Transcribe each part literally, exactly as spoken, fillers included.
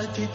الحياة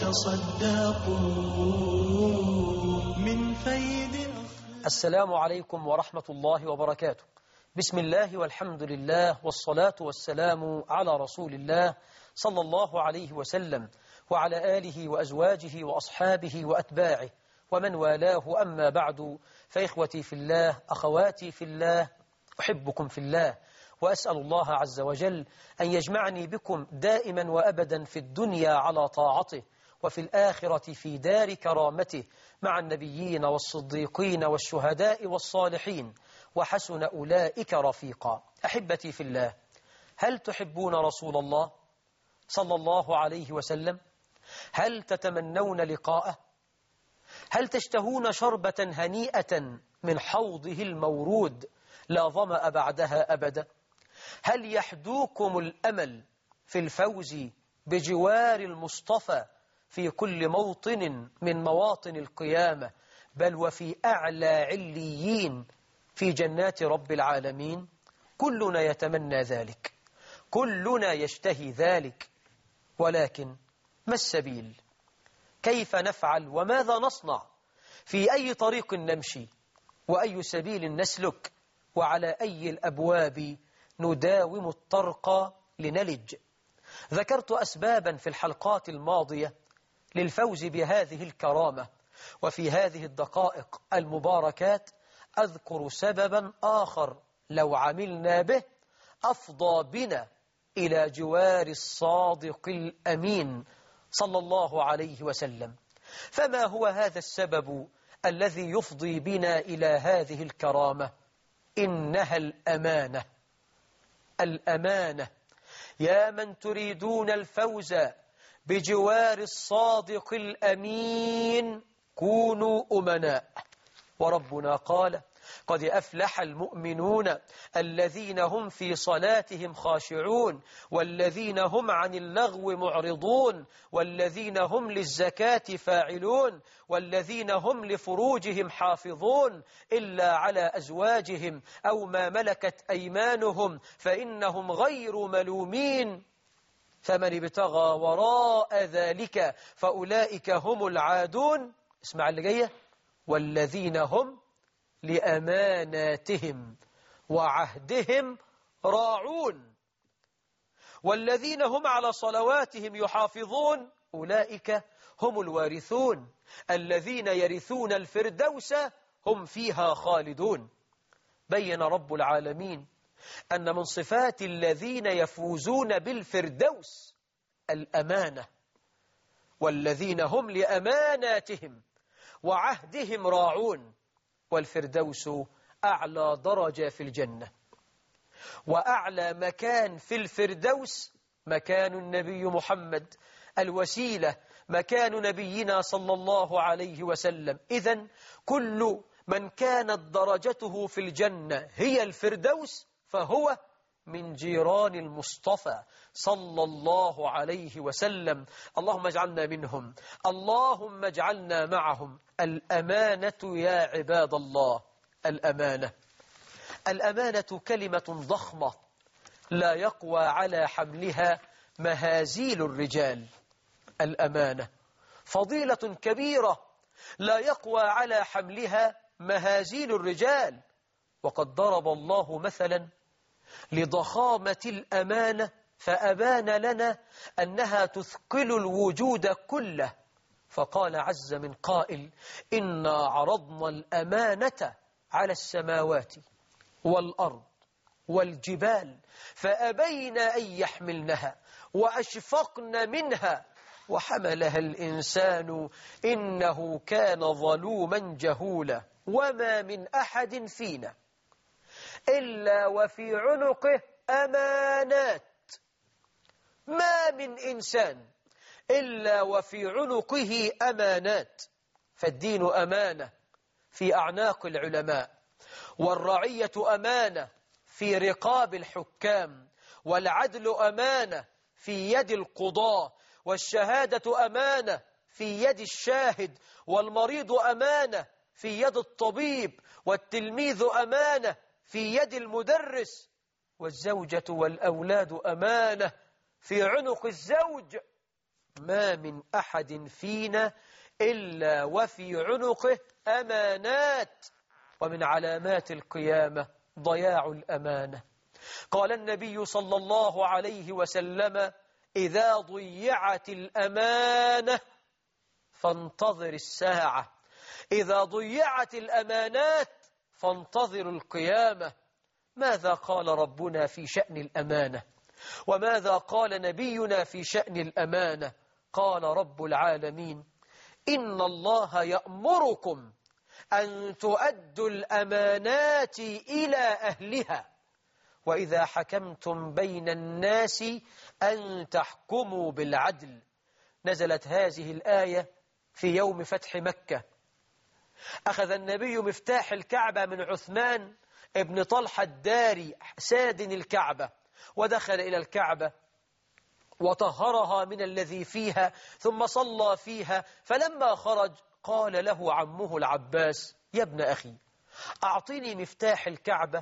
تصدقوا من فيض. السلام عليكم ورحمة الله وبركاته. بسم الله والحمد لله والصلاة والسلام على رسول الله صلى الله عليه وسلم وعلى آله وأزواجه وأصحابه وأتباعه ومن والاه. أما بعد، فإخوتي في الله، أخواتي في الله، أحبكم في الله، وأسأل الله عز وجل أن يجمعني بكم دائما وأبدا في الدنيا على طاعته، وفي الآخرة في دار كرامته مع النبيين والصديقين والشهداء والصالحين، وحسن أولئك رفيقا. أحبتي في الله، هل تحبون رسول الله صلى الله عليه وسلم؟ هل تتمنون لقاءه؟ هل تشتهون شربة هنيئة من حوضه المورود لا ظمأ بعدها أبدا؟ هل يحدوكم الأمل في الفوز بجوار المصطفى في كل موطن من مواطن القيامة، بل وفي أعلى عليين في جنات رب العالمين؟ كلنا يتمنى ذلك، كلنا يشتهي ذلك، ولكن ما السبيل؟ كيف نفعل وماذا نصنع؟ في أي طريق نمشي وأي سبيل نسلك؟ وعلى أي الأبواب نداوم الطرق لنلج؟ ذكرت أسبابا في الحلقات الماضية للفوز بهذه الكرامة، وفي هذه الدقائق المباركات أذكر سببا آخر لو عملنا به أفضى بنا إلى جوار الصادق الأمين صلى الله عليه وسلم. فما هو هذا السبب الذي يفضي بنا إلى هذه الكرامة؟ إنها الأمانة. الأمانة. يا من تريدون الفوز بجوار الصادق الأمين كونوا أمناء. وربنا قال: قد أفلح المؤمنون الذين هم في صلاتهم خاشعون والذين هم عن اللغو معرضون والذين هم للزكاة فاعلون والذين هم لفروجهم حافظون إلا على أزواجهم أو ما ملكت أيمانهم فإنهم غير ملومين فمن ابتغى وراء ذلك فأولئك هم العادون. اسمع اللي جاية: والذين هم لأماناتهم وعهدهم راعون والذين هم على صلواتهم يحافظون أولئك هم الوارثون الذين يرثون الفردوس هم فيها خالدون. بين رب العالمين أن من صفات الذين يفوزون بالفردوس الأمانة، والذين هم لأماناتهم وعهدهم راعون. والفردوس أعلى درجة في الجنة، وأعلى مكان في الفردوس مكان النبي محمد، الوسيلة مكان نبينا صلى الله عليه وسلم. إذن كل من كانت درجته في الجنة هي الفردوس فهو من جيران المصطفى صلى الله عليه وسلم. اللهم اجعلنا منهم، اللهم اجعلنا معهم. الأمانة يا عباد الله، الأمانة. الأمانة كلمة ضخمة لا يقوى على حملها مهازيل الرجال. الأمانة فضيلة كبيرة لا يقوى على حملها مهازيل الرجال. وقد ضرب الله مثلا لضخامة الأمانة فأبان لنا أنها تثقل الوجود كله، فقال عز من قائل: إنا عرضنا الأمانة على السماوات والأرض والجبال فأبين أن يحملنها وأشفقن منها وحملها الإنسان إنه كان ظلوما جهولا. وما من أحد فينا إلا وفي عنقه أمانات. ما من إنسان إلا وفي عنقه أمانات. فالدين أمانة في أعناق العلماء، والرعية أمانة في رقاب الحكام، والعدل أمانة في يد القضاة، والشهادة أمانة في يد الشاهد، والمريض أمانة في يد الطبيب، والتلميذ أمانة في يد المدرس، والزوجة والأولاد أمانة في عنق الزوج. ما من أحد فينا إلا وفي عنقه أمانات، ومن علامات القيامة ضياع الأمانة. قال النبي صلى الله عليه وسلم: إذا ضيعت الأمانة فانتظر الساعة، إذا ضيعت الأمانات فانتظر القيامة. ماذا قال ربنا في شأن الأمانة؟ وماذا قال نبينا في شأن الأمانة؟ قال رب العالمين: إن الله يأمركم أن تؤدوا الأمانات إلى أهلها، وإذا حكمتم بين الناس أن تحكموا بالعدل. نزلت هذه الآية في يوم فتح مكة. أخذ النبي مفتاح الكعبة من عثمان ابن طلحة الداري سادن الكعبة، ودخل إلى الكعبة وطهرها من الذي فيها، ثم صلى فيها. فلما خرج قال له عمه العباس: يا ابن أخي، أعطني مفتاح الكعبة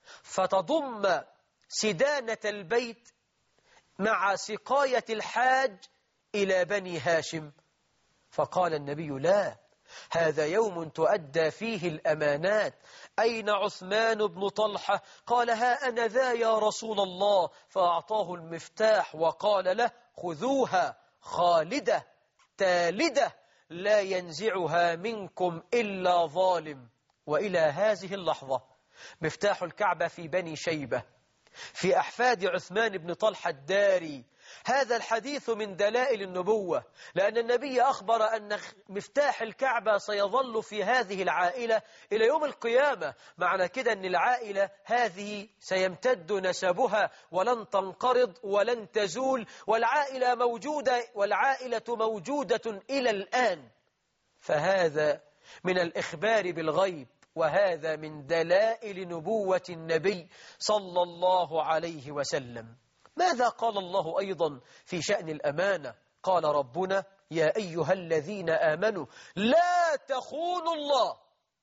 فتضم سدانة البيت مع سقاية الحاج إلى بني هاشم. فقال النبي: لا، هذا يوم تؤدى فيه الأمانات. أين عثمان بن طلحة؟ قال: ها أنا ذا يا رسول الله. فأعطاه المفتاح وقال له: خذوها خالدة تالدة لا ينزعها منكم إلا ظالم. وإلى هذه اللحظة مفتاح الكعبة في بني شيبة، في أحفاد عثمان بن طلحة الداري. هذا الحديث من دلائل النبوة، لأن النبي أخبر أن مفتاح الكعبة سيظل في هذه العائلة إلى يوم القيامة. معنى كده أن العائلة هذه سيمتد نسبها ولن تنقرض ولن تزول، والعائلة موجودة والعائلة موجودة إلى الآن. فهذا من الإخبار بالغيب، وهذا من دلائل نبوة النبي صلى الله عليه وسلم. ماذا قال الله أيضا في شأن الأمانة؟ قال ربنا: يا أيها الذين آمنوا لا تخونوا الله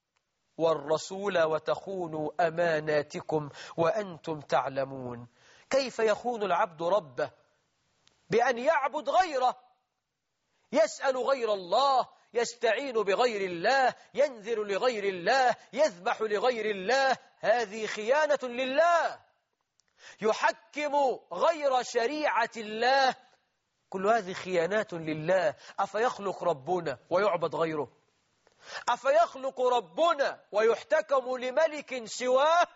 والرسول وتخونوا أماناتكم وأنتم تعلمون. كيف يخون العبد ربه؟ بأن يعبد غيره، يسأل غير الله، يستعين بغير الله، ينذر لغير الله، يذبح لغير الله. هذه خيانة لله. يحكم غير شريعة الله. كل هذه خيانات لله. أفيخلق ربنا ويعبد غيره؟ أفيخلق ربنا ويحتكم لملك سواه؟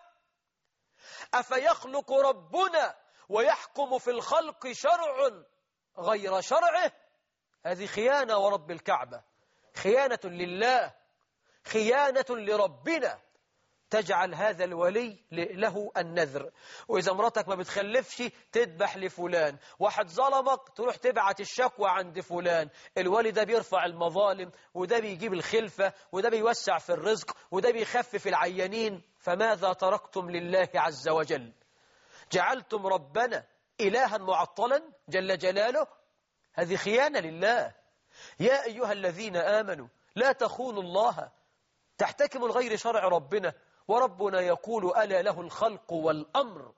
أفيخلق ربنا ويحكم في الخلق شرع غير شرعه؟ هذه خيانة ورب الكعبة، خيانة لله، خيانة لربنا. تجعل هذا الولي له النذر، وإذا مراتك ما بتخلفش تذبح لفلان، واحد ظلمك تروح تبعت الشكوى عند فلان. الولي ده بيرفع المظالم، وده بيجيب الخلفة، وده بيوسع في الرزق، وده بيخفف العيانين. فماذا تركتم لله عز وجل؟ جعلتم ربنا إلها معطلا جل جلاله. هذه خيانة لله. يا أيها الذين آمنوا لا تخونوا الله، تحتكموا لغير شرع ربنا. وربنا يقول: ألا له الخلق والأمر.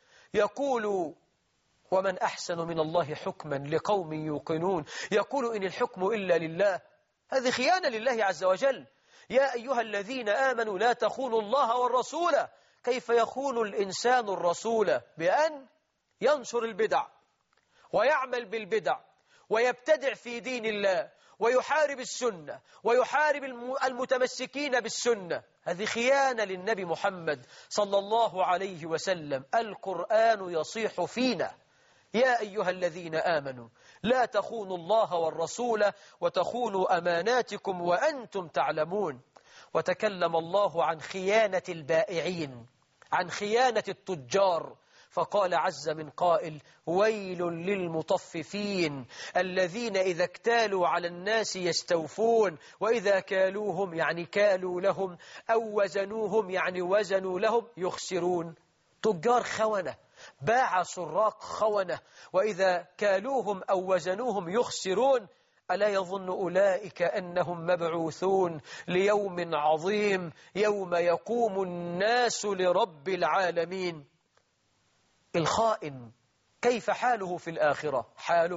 يقول: ومن أحسن من الله حكما لقوم يوقنون. يقول: إن الحكم إلا لله. هذه خيانة لله عز وجل. يا أيها الذين آمنوا لا تخونوا الله والرسول. كيف يخون الإنسان الرسول؟ بأن ينشر البدع ويعمل بالبدع ويبتدع في دين الله ويحارب السنة ويحارب المتمسكين بالسنة. هذه خيانة للنبي محمد صلى الله عليه وسلم. القرآن يصيح فينا: يا أيها الذين آمنوا لا تخونوا الله والرسول وتخونوا أماناتكم وأنتم تعلمون. وتكلم الله عن خيانة البائعين، عن خيانة التجار، فقال عز من قائل: ويل للمطففين الذين إذا اكتالوا على الناس يستوفون وإذا كالوهم يعني كالوا لهم أو وزنوهم يعني وزنوا لهم يخسرون. تجار خونة، باع سراق خونة، وإذا كالوهم أو وزنوهم يخسرون. ألا يظن أولئك أنهم مبعوثون ليوم عظيم يوم يقوم الناس لرب العالمين. الخائن كيف حاله في الآخرة؟ حاله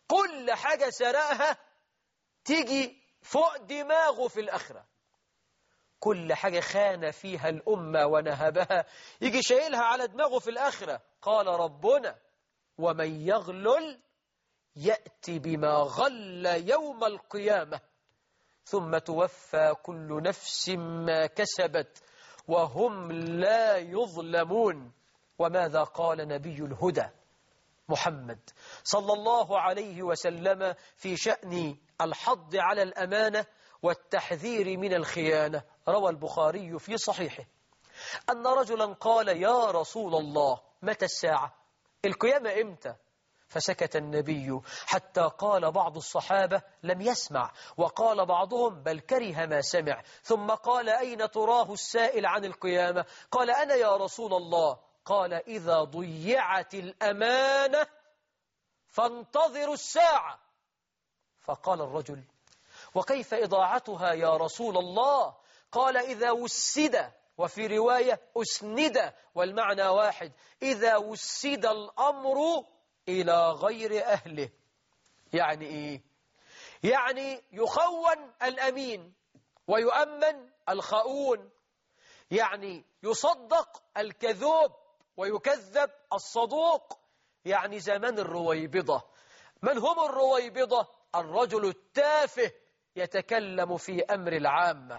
كل حاجة سرقها تيجي فوق دماغه في الآخرة. كل حاجة خان فيها الأمة ونهبها يجي شايلها على دماغه في الآخرة. قال ربنا ومن يغلل يأتي بما غل يوم القيامة ثم توفى كل نفس ما كسبت وهم لا يظلمون. وماذا قال نبي الهدى محمد صلى الله عليه وسلم في شأن الحض على الأمانة والتحذير من الخيانة؟ روى البخاري في صحيحه أن رجلا قال يا رسول الله متى الساعة؟ القيامة إمتى؟ فسكت النبي حتى قال بعض الصحابة لم يسمع، وقال بعضهم بل كره ما سمع، ثم قال أين تراه السائل عن القيامة؟ قال أنا يا رسول الله. قال إذا ضيعت الأمانة فانتظروا الساعة. فقال الرجل وكيف إضاعتها يا رسول الله؟ قال إذا وسد، وفي رواية أسند، والمعنى واحد، إذا وسد الأمر إلى غير أهله. يعني إيه؟ يعني يخون الأمين ويؤمن الخؤون، يعني يصدق الكذوب ويكذب الصدوق. يعني زمان الرويبضة. من هم الرويبضة؟ الرجل التافه يتكلم في أمر العامة.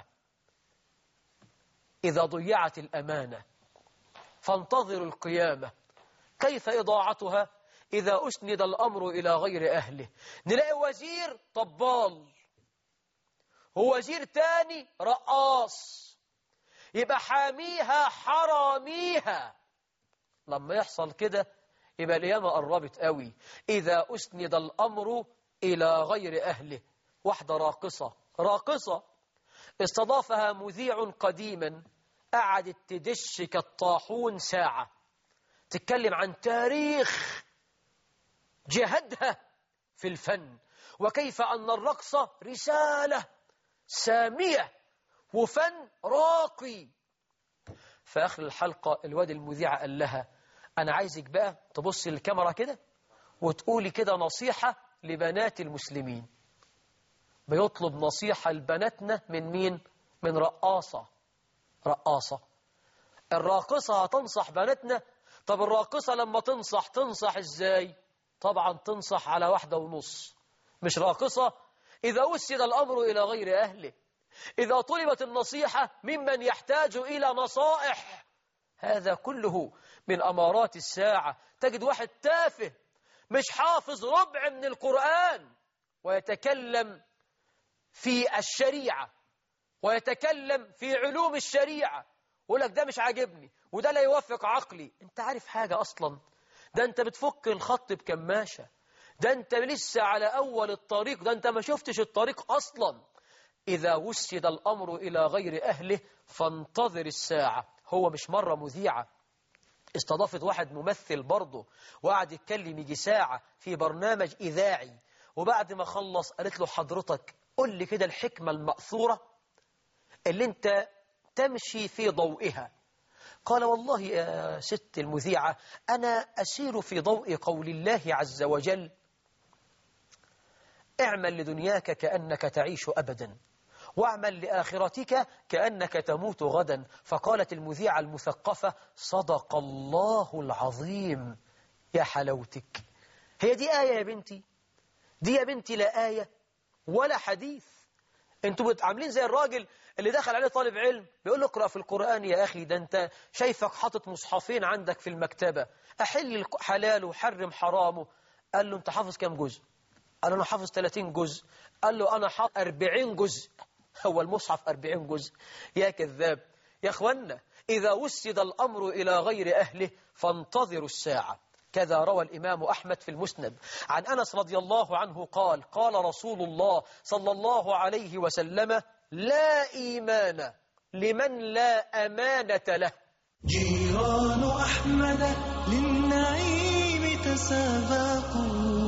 إذا ضيعت الأمانة فانتظروا القيامة. كيف إضاعتها؟ إذا أسند الأمر إلى غير أهله. نلاقي وزير طبال ووزير تاني رقاص، يبقى حاميها حراميها. لما يحصل كده يبقى القيامة قربت قوي. إذا أسند الأمر إلى غير أهله. واحدة راقصة راقصة استضافها مذيع قديما، قعدت تدش كالطاحون ساعة تتكلم عن تاريخ جهدها في الفن، وكيف أن الرقص رسالة سامية وفن راقي. في آخر الحلقة الواد المذيع قال لها أنا عايزك بقى تبصي للكاميرا كده وتقولي كده نصيحة لبنات المسلمين. بيطلب نصيحة لبناتنا من مين؟ من رقاصة. رقاصة الراقصة هتنصح بناتنا. طب الراقصة لما تنصح تنصح ازاي؟ طبعا تنصح على واحدة ونص، مش راقصة. إذا وسد الأمر إلى غير أهله، إذا طلبت النصيحة ممن يحتاج إلى نصائح، هذا كله من أمارات الساعة. تجد واحد تافه مش حافظ ربع من القرآن ويتكلم في الشريعة ويتكلم في علوم الشريعة، يقول لك ده مش عاجبني وده لا يوافق عقلي. انت عارف حاجة أصلا؟ ده انت بتفك الخط بكماشة، ده انت لسه على أول الطريق، ده انت ما شفتش الطريق أصلا. إذا وسد الأمر إلى غير أهله فانتظر الساعة. هو مش مرة مذيعة استضافت واحد ممثل برضه وقعد يتكلم يجي ساعة في برنامج إذاعي، وبعد ما خلص قالت له حضرتك قل لي كده الحكمة المأثورة اللي انت تمشي في ضوئها. قال والله يا ست المذيعة أنا أسير في ضوء قول الله عز وجل اعمل لدنياك كأنك تعيش أبدا واعمل لآخرتك كأنك تموت غدا. فقالت المذيعة المثقفة صدق الله العظيم. يا حلاوتك، هي دي آية يا بنتي؟ دي يا بنتي لا آية ولا حديث. انتوا عاملين زي الراجل اللي دخل عليه طالب علم بيقول له اقرأ في القرآن يا أخي، ده انت شايفك حاطط مصحفين عندك في المكتبة، أحل حلاله وحرم حرامه. قال له انت حافظ كام جزء؟ قال له انا حافظ ثلاثين جزء. قال له انا حافظ أربعين جزء. هو المصحف أربعين جزء؟ يا كذاب. يا اخوانا إذا وسد الأمر إلى غير أهله فانتظروا الساعة. كذا روى الإمام أحمد في المسند عن أنس رضي الله عنه قال قال رسول الله صلى الله عليه وسلم لا إيمان لمن لا أمانة له. جيران أحمد للنعيم تسابقوا،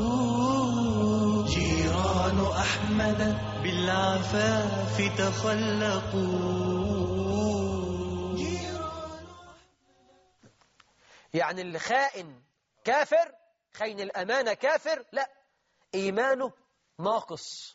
جيران أحمد بالعفاف تخلقوا. يعني اللي خائن كافر، خين الأمانة كافر؟ لا، إيمانه ناقص،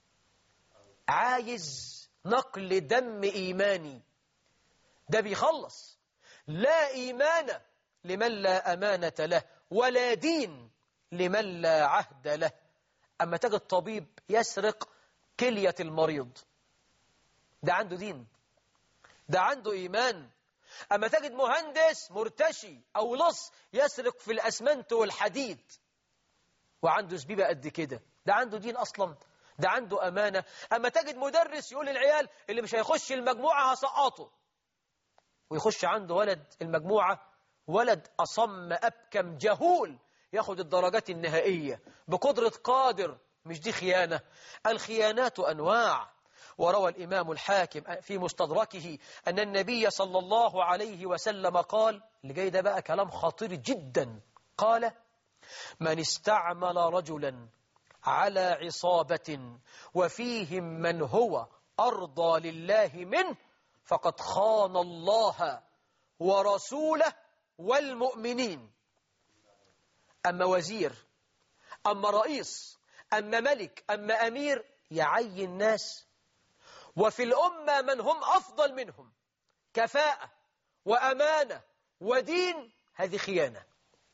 عايز نقل دم إيماني، ده بيخلص. لا إيمان لمن لا أمانة له، ولا دين لمن لا عهد له. أما تجد طبيب يسرق كلية المريض، ده عنده دين، ده عنده إيمان. أما تجد مهندس مرتشي أو لص يسرق في الأسمنت والحديد وعنده زبيبة قد كده، ده عنده دين أصلا، ده عنده أمانة. أما تجد مدرس يقول للعيال اللي مش هيخش المجموعة هسقطه، ويخش عنده ولد المجموعة ولد أصم أبكم جهول ياخد الدرجات النهائية بقدرة قادر. مش دي خيانة؟ الخيانات أنواع. وروى الإمام الحاكم في مستدركه أن النبي صلى الله عليه وسلم قال، اللي جاي ده بقى كلام خطير جدا، قال: من استعمل رجلا على عصابة وفيهم من هو أرضى لله منه فقد خان الله ورسوله والمؤمنين. أما وزير، أما رئيس، أما ملك، أما أمير يعين ناس وفي الأمة من هم أفضل منهم كفاءة وأمانة ودين، هذه خيانة.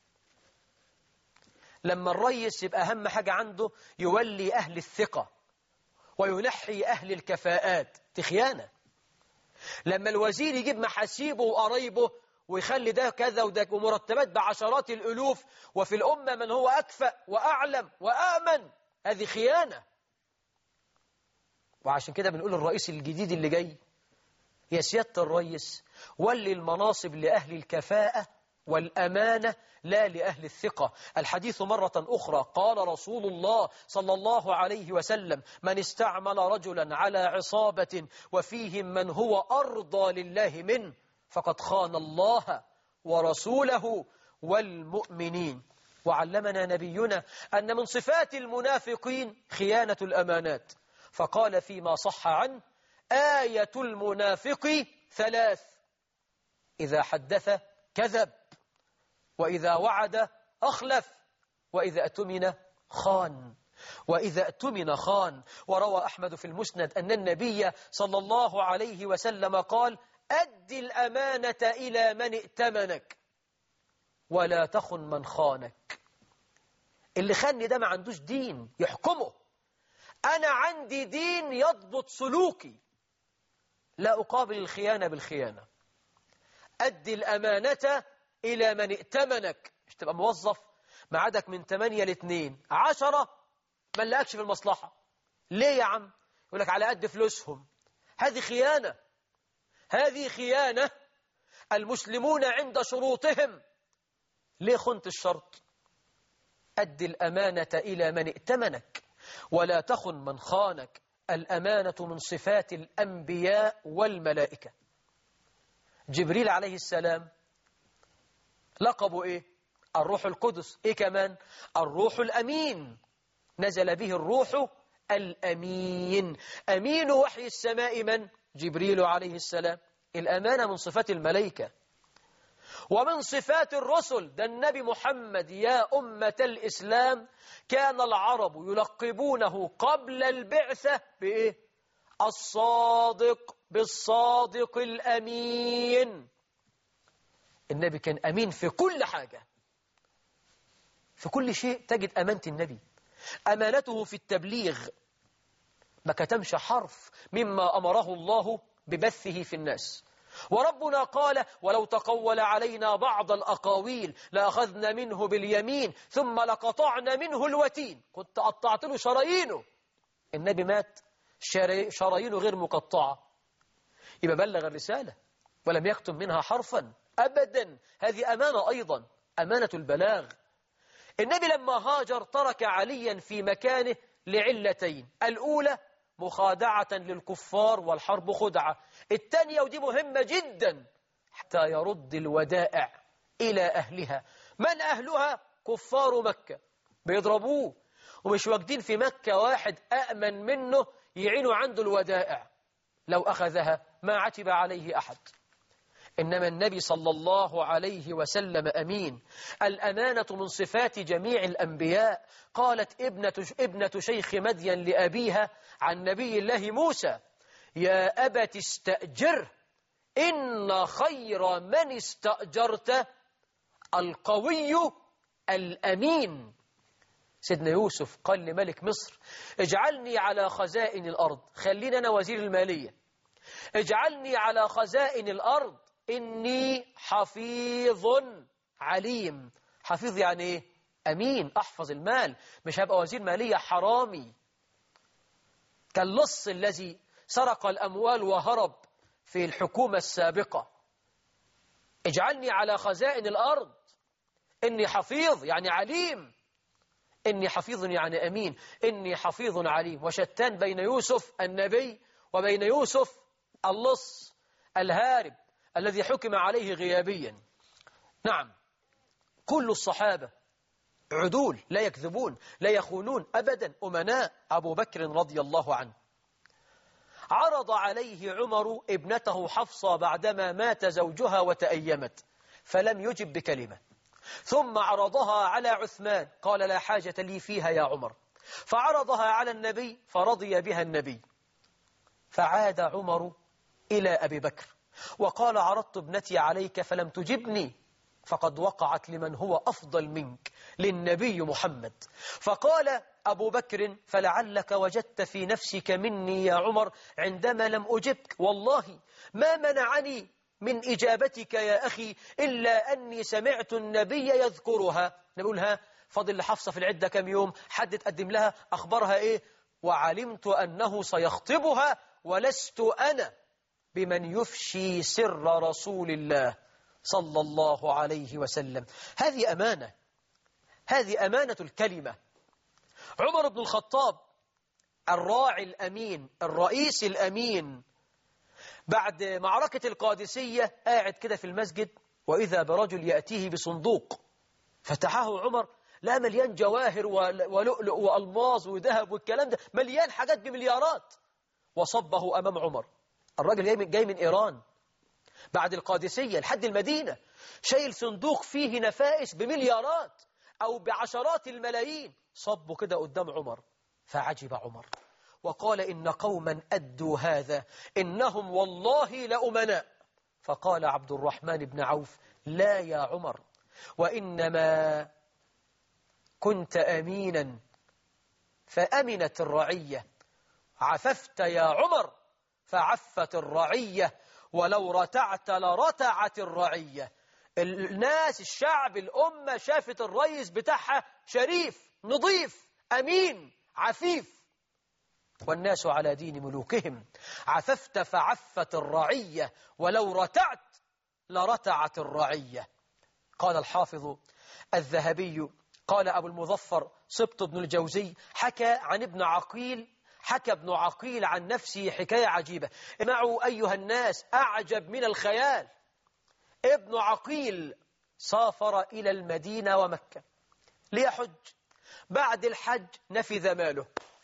لما الرئيس يبقى أهم حاجة عنده يولي أهل الثقة وينحي أهل الكفاءات، دي خيانة. لما الوزير يجيب محاسيبه وقرايبه ويخلي ده كذا وده ومرتبات بعشرات الألوف وفي الأمة من هو أكفأ وأعلم وأأمن، هذه خيانة. وعشان كده بنقول الرئيس الجديد اللي جاي، يا سيادة الرئيس ولي المناصب لأهل الكفاءة والأمانة لا لأهل الثقة. الحديث مرة أخرى قال رسول الله صلى الله عليه وسلم: من استعمل رجلا على عصابة وفيهم من هو أرضى لله منه فقد خان الله ورسوله والمؤمنين. وعلمنا نبينا أن من صفات المنافقين خيانة الأمانات، فقال فيما صح عنه: آية المنافق ثلاث: إذا حدث كذب، وإذا وعد أخلف، وإذا أتمن خان. وإذا أتمن خان. وروى أحمد في المسند أن النبي صلى الله عليه وسلم قال: أد الأمانة إلى من ائتمنك ولا تخن من خانك. اللي خاني ده ما عندوش دين يحكمه، أنا عندي دين يضبط سلوكي، لا أقابل الخيانة بالخيانة. أدي الأمانة إلى من ائتمنك، مش تبقى موظف معادك من ثمانية لاثنين عشرة ما لقاكش في المصلحة. ليه يا عم؟ يقول لك على قد فلوسهم. هذه خيانة، هذه خيانة. المسلمون عند شروطهم. ليه خنت الشرط؟ أدي الأمانة إلى من ائتمنك ولا تخن من خانك. الأمانة من صفات الأنبياء والملائكة. جبريل عليه السلام لقبه إيه؟ الروح القدس. إيه كمان؟ الروح الأمين. نزل به الروح الأمين. أمين وحي السماء من؟ جبريل عليه السلام. الأمانة من صفات الملائكة ومن صفات الرسل. ده النبي محمد يا أمة الإسلام كان العرب يلقبونه قبل البعثة بإيه؟ الصادق، بالصادق الأمين. النبي كان أمين في كل حاجة، في كل شيء تجد أمانة النبي. أمانته في التبليغ، ما كتمش حرف مما أمره الله ببثه في الناس. وربنا قال: ولو تقول علينا بعض الأقاويل لأخذنا منه باليمين ثم لقطعنا منه الوتين. كنت قطعت له شرايينه. النبي مات شرايينه غير مقطعة، يبقى بلغ الرسالة ولم يكتم منها حرفا أبدا. هذه أمانة أيضا، أمانة البلاغ. النبي لما هاجر ترك عليا في مكانه لعلتين: الأولى مخادعة للكفار والحرب خدعة، الثانية ودي مهمة جدا حتى يرد الودائع إلى أهلها. من أهلها؟ كفار مكة، بيضربوه ومش واجدين في مكة واحد أأمن منه يعينوا عنده الودائع. لو أخذها ما عتب عليه أحد. إنما النبي صلى الله عليه وسلم أمين. الأمانة من صفات جميع الأنبياء. قالت ابنة, ابنة شيخ مدين لأبيها عن نبي الله موسى: يا أبت استأجره إن خير من استأجرت القوي الأمين. سيدنا يوسف قال لملك مصر: اجعلني على خزائن الأرض، خلينا أنا وزير المالية، اجعلني على خزائن الأرض إني حفيظ عليم. حفيظ يعني إيه؟ أمين، أحفظ المال، مش هبقى وزير مالية حرامي كاللص الذي سرق الأموال وهرب في الحكومة السابقة. اجعلني على خزائن الأرض إني حفيظ يعني عليم، إني حفيظ يعني أمين، إني حفيظ عليم. وشتان بين يوسف النبي وبين يوسف اللص الهارب الذي حكم عليه غيابيا. نعم، كل الصحابة عدول، لا يكذبون، لا يخونون أبدا، أمناء. أبو بكر رضي الله عنه عرض عليه عمر ابنته حفصة بعدما مات زوجها وتأيمت، فلم يجب بكلمة. ثم عرضها على عثمان، قال: لا حاجة لي فيها يا عمر. فعرضها على النبي فرضي بها النبي. فعاد عمر إلى أبي بكر وقال: عرضت ابنتي عليك فلم تجبني، فقد وقعت لمن هو أفضل منك، للنبي محمد. فقال أبو بكر: فلعلك وجدت في نفسك مني يا عمر عندما لم أجبك، والله ما منعني من إجابتك يا أخي إلا أني سمعت النبي يذكرها. نقولها فضل لحفصة في العدة كم يوم، حد تقدم لها أخبارها إيه، وعلمت أنه سيخطبها ولست أنا بمن يفشي سر رسول الله صلى الله عليه وسلم. هذه أمانة، هذه أمانة الكلمة. عمر بن الخطاب الراعي الأمين، الرئيس الأمين، بعد معركة القادسية قاعد كده في المسجد، وإذا برجل يأتيه بصندوق، فتحه عمر، لا مليان جواهر ولؤلؤ وألماظ وذهب والكلام ده، مليان حاجات بمليارات، وصبه أمام عمر. الراجل جاي من, جاي من إيران بعد القادسية لحد المدينة، شايل صندوق فيه نفائس بمليارات أو بعشرات الملايين، صبه كده قدام عمر. فعجب عمر وقال: إن قوما أدوا هذا إنهم والله لأمناء. فقال عبد الرحمن بن عوف: لا يا عمر، وإنما كنت أمينا فأمنت الرعية، عففت يا عمر فعفت الرعية، ولو رتعت لرتعت الرعية. الناس، الشعب، الأمة شافت الرئيس بتاعها شريف نظيف أمين عفيف، والناس على دين ملوكهم. عففت فعفت الرعية، ولو رتعت لرتعت الرعية. قال الحافظ الذهبي، قال أبو المظفر سبط بن الجوزي، حكى عن ابن عقيل، حكى ابن عقيل عن نفسه حكاية عجيبة. اسمعوا أيها الناس، أعجب من الخيال. ابن عقيل سافر إلى المدينة ومكة ليحج. بعد الحج نفذ ماله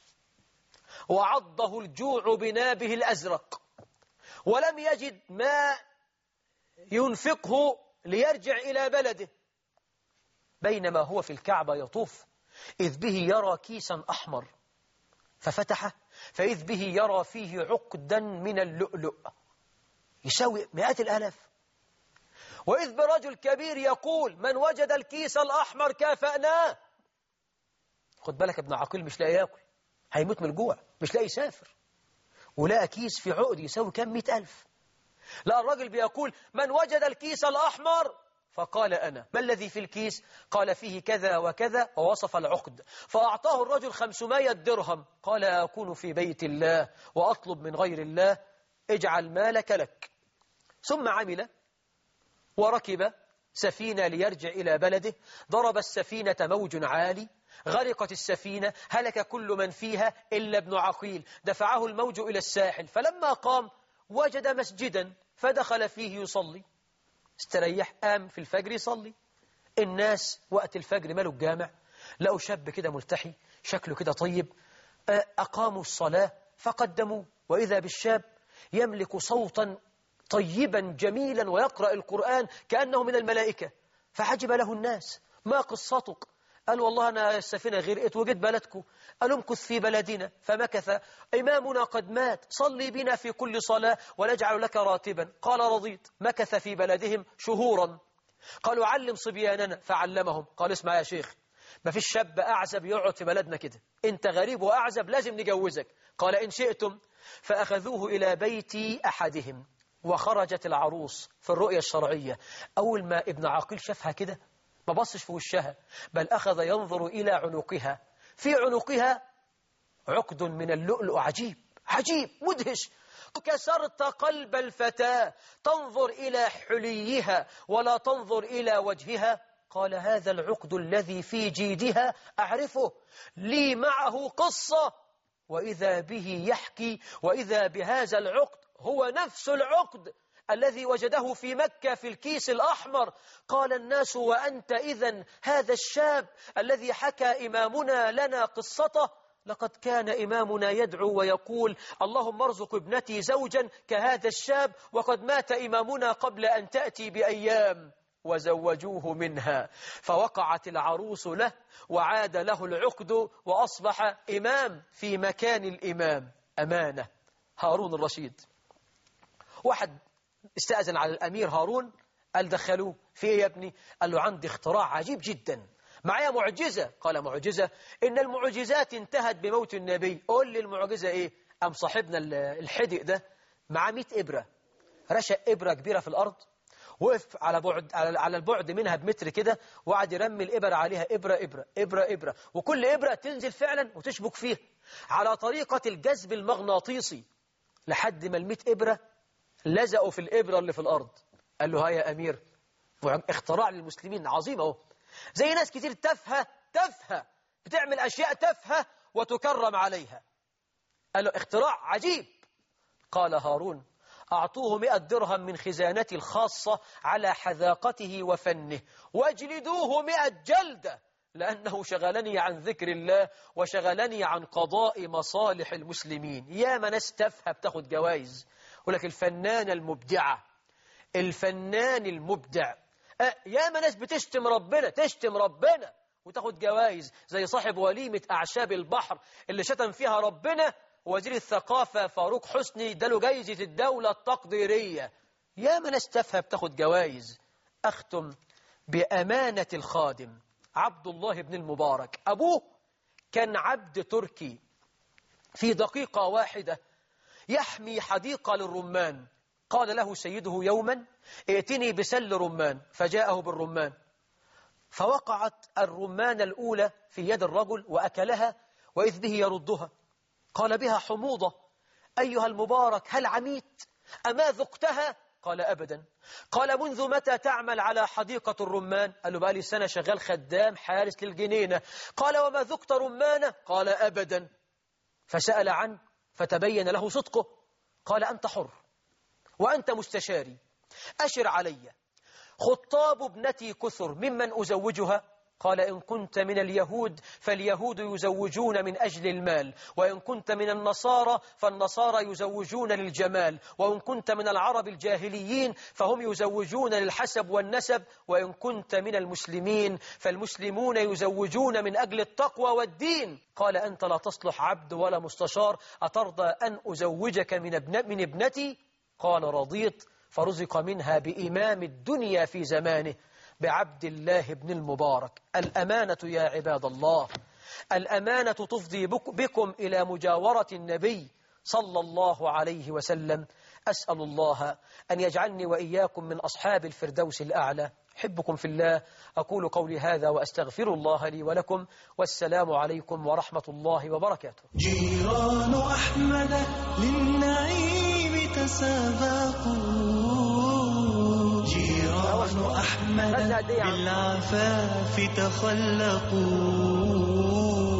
وعضه الجوع بنابه الأزرق، ولم يجد ما ينفقه ليرجع إلى بلده. بينما هو في الكعبة يطوف، إذ به يرى كيسا أحمر، ففتحه فإذ به يرى فيه عقدا من اللؤلؤ يساوي مئات الآلاف. وإذ برجل كبير يقول: من وجد الكيس الأحمر كافأناه. خد بالك، ابن عقيل مش لاقي ياكل، هيموت من الجوع، مش لاقي يسافر، ولقى كيس في عقد يساوي كم مئة ألف. لا، الرجل بيقول: من وجد الكيس الأحمر؟ فقال: أنا. ما الذي في الكيس؟ قال: فيه كذا وكذا، ووصف العقد. فأعطاه الرجل خمسمائة درهم. قال: أكون في بيت الله وأطلب من غير الله، اجعل مالك لك. ثم عمل وركب سفينة ليرجع إلى بلده. ضرب السفينة موج عالي، غرقت السفينة، هلك كل من فيها إلا ابن عقيل. دفعه الموج إلى الساحل، فلما قام وجد مسجدا فدخل فيه يصلي. استريح، قام في الفجر يصلي. الناس وقت الفجر مالوا الجامع، لقوا شاب كده ملتحي شكله كده طيب، أقاموا الصلاة فقدموا، وإذا بالشاب يملك صوتا طيبا جميلا ويقرأ القرآن كأنه من الملائكة. فعجب له الناس: ما قصتك؟ قال: والله أنا السفينة غرقت وجيت بلدكم. قال: امكث في بلدنا. فمكث. إمامنا قد مات، صلي بنا في كل صلاة ونجعل لك راتبا. قال: رضيت. مكث في بلدهم شهورا. قالوا: علم صبياننا. فعلمهم. قال: اسمع يا شيخ، ما فيش شاب أعزب يقعد في بلدنا كده، أنت غريب وأعزب، لازم نجوزك. قال: إن شئتم. فأخذوه إلى بيت أحدهم، وخرجت العروس في الرؤية الشرعية. أول ما ابن عقيل شافها كده ما بصش في وشها، بل أخذ ينظر إلى عنقها. في عنقها عقد من اللؤلؤ عجيب عجيب مدهش. كسرت قلب الفتاة، تنظر إلى حليها ولا تنظر إلى وجهها. قال: هذا العقد الذي في جيدها أعرفه، لي معه قصة. وإذا به يحكي، وإذا بهذا العقد هو نفس العقد الذي وجده في مكة في الكيس الأحمر. قال الناس: وأنت إذن هذا الشاب الذي حكى إمامنا لنا قصته؟ لقد كان إمامنا يدعو ويقول: اللهم ارزق ابنتي زوجا كهذا الشاب، وقد مات إمامنا قبل أن تأتي بأيام. وزوجوه منها، فوقعت العروس له وعاد له العقد، وأصبح إمام في مكان الإمام. أمانة. هارون الرشيد، واحد استأذن على الأمير هارون، قال: دخلوه. في إيه يا ابني؟ قال له: عندي اختراع عجيب جدا، معايا معجزة. قال: معجزة؟ إن المعجزات انتهت بموت النبي. قول لي المعجزة إيه؟ أم صاحبنا الحدق ده معاه مئة إبرة، رشق إبرة كبيرة في الأرض، وقف على بعد على البعد منها بمتر كده، وقعد يرمي الإبر عليها، إبرة إبرة إبرة إبرة، وكل إبرة تنزل فعلا وتشبك فيها على طريقة الجذب المغناطيسي، لحد ما المئة إبرة لزقوا في الإبرة اللي في الأرض. قال له: ها يا أمير، اختراع للمسلمين عظيم اهو. زي ناس كتير تافهة تافهة بتعمل أشياء تافهة وتكرم عليها. قال له: اختراع عجيب. قال هارون: أعطوه مئة درهم من خزانتي الخاصة على حذاقته وفنه، واجلدوه مئة جلدة، لأنه شغلني عن ذكر الله وشغلني عن قضاء مصالح المسلمين. يا من استفهى بتاخد جوائز. ولك الفنانة المبدعة، الفنان المبدع. أه يا من ناس بتشتم ربنا، تشتم ربنا وتاخد جوائز، زي صاحب وليمة أعشاب البحر اللي شتم فيها ربنا، وزير الثقافة فاروق حسني اداله جايزة الدولة التقديرية. يا من استفهى بتاخد جوائز. أختم بأمانة الخادم عبد الله بن المبارك. أبوه كان عبد تركي في دقيقة واحدة يحمي حديقة للرمان. قال له سيده يوما: ائتني بسل رمان. فجاءه بالرمان، فوقعت الرمان الأولى في يد الرجل وأكلها، وإذ به يردها. قال: بها حموضة أيها المبارك، هل عميت؟ أما ذقتها؟ قال: أبدا. قال: منذ متى تعمل على حديقة الرمان؟ قال له: بقى لي سنة شغال خدام حارس للجنينة. قال: وما ذقت رمانة؟ قال: أبدا. فسأل عنه فتبين له صدقه. قال: أنت حر وأنت مستشاري، أشر علي. خطاب ابنتي كثر، ممن أزوجها؟ قال: إن كنت من اليهود فاليهود يزوجون من أجل المال، وإن كنت من النصارى فالنصارى يزوجون للجمال، وإن كنت من العرب الجاهليين فهم يزوجون للحسب والنسب، وإن كنت من المسلمين فالمسلمون يزوجون من أجل التقوى والدين. قال: أنت لا تصلح عبد ولا مستشار، أترضى أن أزوجك من, ابن من ابنتي؟ قال: رضيت. فرزق منها بإمام الدنيا في زمانه، بعبد الله بن المبارك. الأمانة يا عباد الله، الأمانة تفضي بكم إلى مجاورة النبي صلى الله عليه وسلم. أسأل الله أن يجعلني وإياكم من أصحاب الفردوس الأعلى. أحبكم في الله. أقول قولي هذا وأستغفر الله لي ولكم، والسلام عليكم ورحمة الله وبركاته. جيران أحمد للنعيم تسابقوا، جيران أحمد بالعفاف تخلقوا.